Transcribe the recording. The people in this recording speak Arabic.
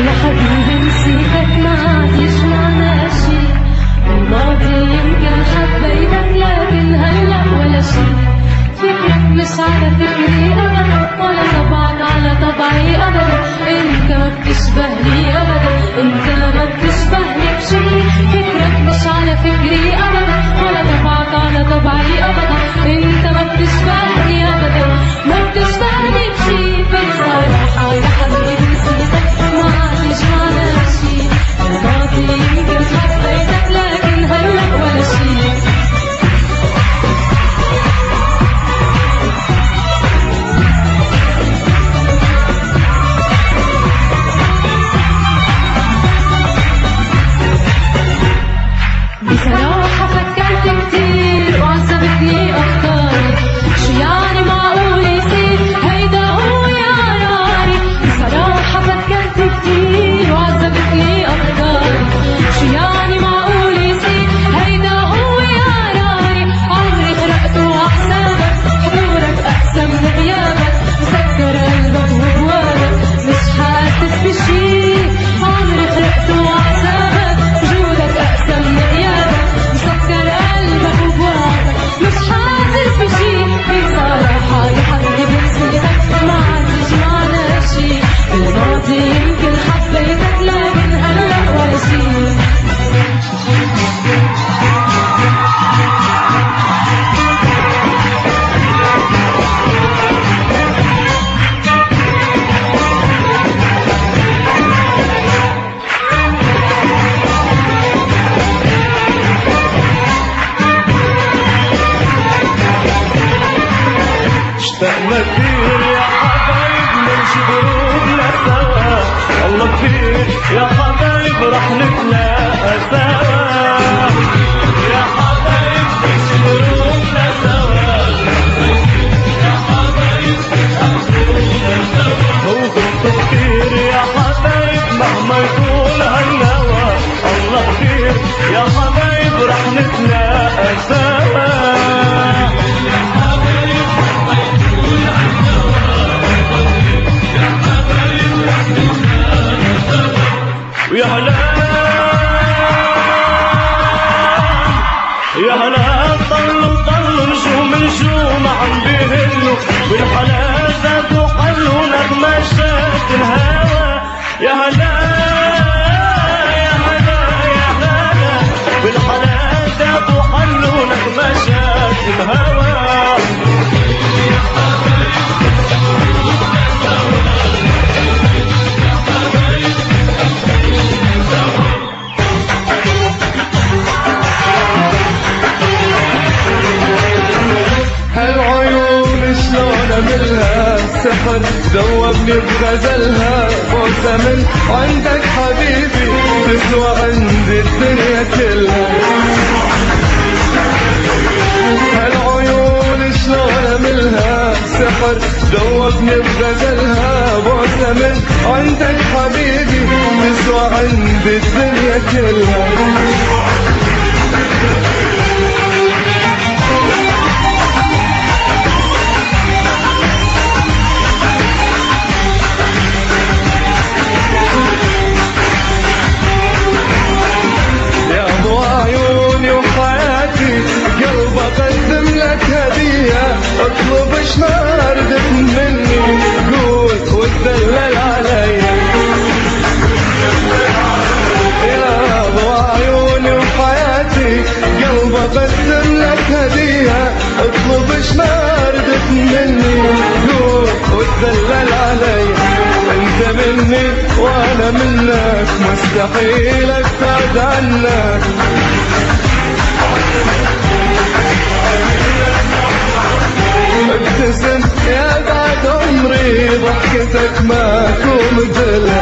يا حبيبي نسيتك ما عاد يجمعنا شي، الماضي يمكن حبيتك لكن هلا ولا شي، فكرك مش على فكري ابدا ولا طبعك على طبعي ابدا، انت ما بتشبهني ابدا، انت ما بتشبهني بشي، فكرك مش على فكري ابدا ولا طبعك على طبعي ابدا، انت ما بتشبهني ابدا ما بتشبهني بشي، بصراحة يا حبيبي نسيتك ما عاد يجمعنا شي، الماضي يمكن حبيتك لكن هلا ولا شي. بصراحة فكرت كتير وعذبتني أفكاري، شو يعني معقول يصير هيدا هو يا قراري، بصراحة فكرت كتير وعذبتني أفكاري، شو يعني معقول يصير هيدا هو يا قراري، عمري خرقت وحسابك حضورك أحسن من غيابك، مسكر قلبك وبوابك مش حاسس بشي، عمري خرقت وحسابك وجودك أحسن من غيابك، مسكر قلبك وبوابك مش حاسس بشي، بصراحة يا حبيبي نسيتك ما عاد يجمعنا شي، الماضي يمكن حبيتك لكن هلا ولا شي. اشتقنا كتير يا حبايب نمشي دروبنا سوا، والله كتير يا حبايب رح نتلاقى سوا، يا حبايب نمشي دروبنا سوا، يا حبايب دروبنا سوا، وغلطوا كتير يا حبايب مهما يطول هالهوا، والله كتير يا حبايب رح نتلاقى سوا. يا هلا يا هلا طلوا نجوم نجوم عم بيهلوا، والحلا زادوا حلوا نغمشات الهوا، يا هلا يا هلا يا هلا، والحلا زادوا حلوا نغمشات الهوا. هالعيون شلون املها سحر ذوبني بغزلها، بوسه من عندك حبيبي تسوى عندي الدنيا كلها، هالعيون شلون املها سحر ذوبني بغزلها، بوسه من عندك حبيبي تسوى عندي الدنيا كلها. اطلب ايش ما ردت مني قول وتدلل علي، يا ابو عيوني وحياتي قلب اقدم لك هديه، اطلب ايش ما ردت مني قول وتدلل علي، انت مني وانا منك مستحيل ابتعد عنك. ابتسم يا بعد عمري ضحكتك ماكو مثلها.